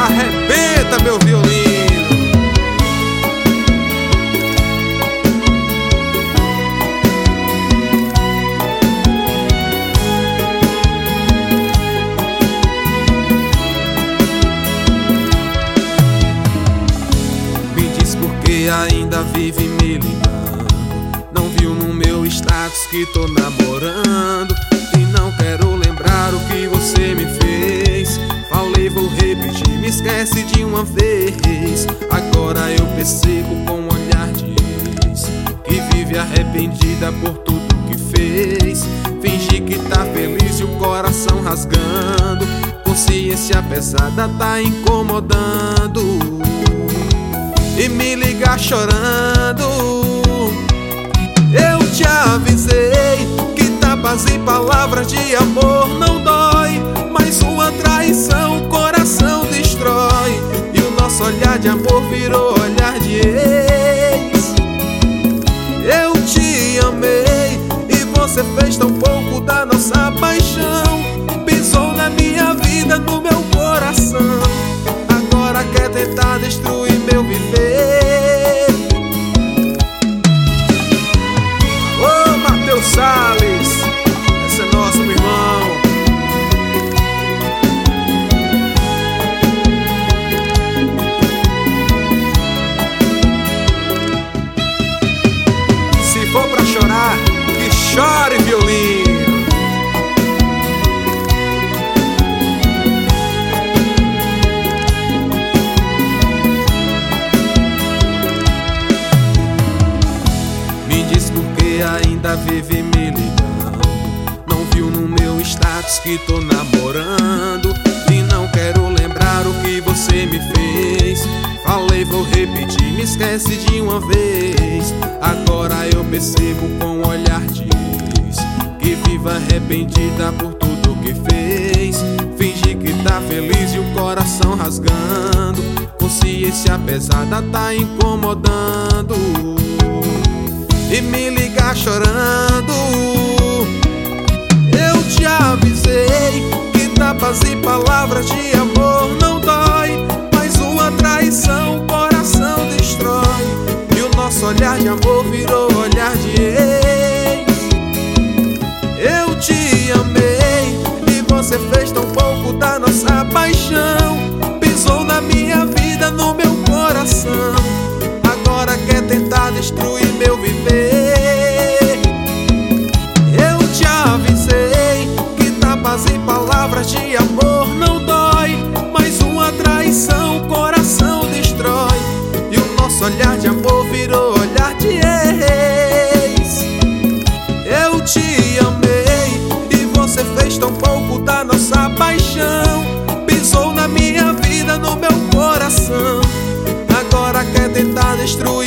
Arrebenta, meu violino. Me diz por que ainda vive me ligando. Não viu no meu status que tô namorando. E não quero lembrar o que você me fez. Falei, vou repetir, me esquece de uma vez. Agora eu percebo com um olhar de ex que vive arrependida por tudo que fez. Fingi que tá feliz e o coração rasgando. Consciência pesada tá incomodando. E me ligar chorando. Eu te avisei que tapas e palavras de amor não dói. Mais uma traição o coração destrói. E o nosso olhar de amor virou olhar de ex. Eu te amei e você fez tão pouco da nossa paixão. Pisou na minha vida, no meu coração. Agora quer tentar destruir meu viver. Ô Matheus Salles, esse é nosso meu irmão. Se for pra chorar, que chore violino. Me diz por que ainda vive me ligando. Não viu no meu status que tô namorando. E não quero lembrar o que você me fez. Falei, vou repetir, me esquece de uma vez. Agora eu percebo com um olhar de ex que vive arrependida por tudo que fez. Fingi que tá feliz e o coração rasgando. Consciência pesada tá incomodando. E me ligar chorando. Eu te avisei que tapas e palavras de amor não dói. Mais uma traição o coração destrói. E o nosso olhar de amor virou olhar de ex. Eu te amei e você fez tão pouco da nossa paixão. Pisou na minha vida, no meu coração. Agora quer tentar destruir meu viver. Eu te avisei que tapas e palavras de amor não dói. Mais uma traição o coração destrói. E o nosso olhar de amor virou olhar de ex. Eu te amei e você fez tão pouco da nossa paixão. Pisou na minha vida, no meu coração. Agora quer tentar destruir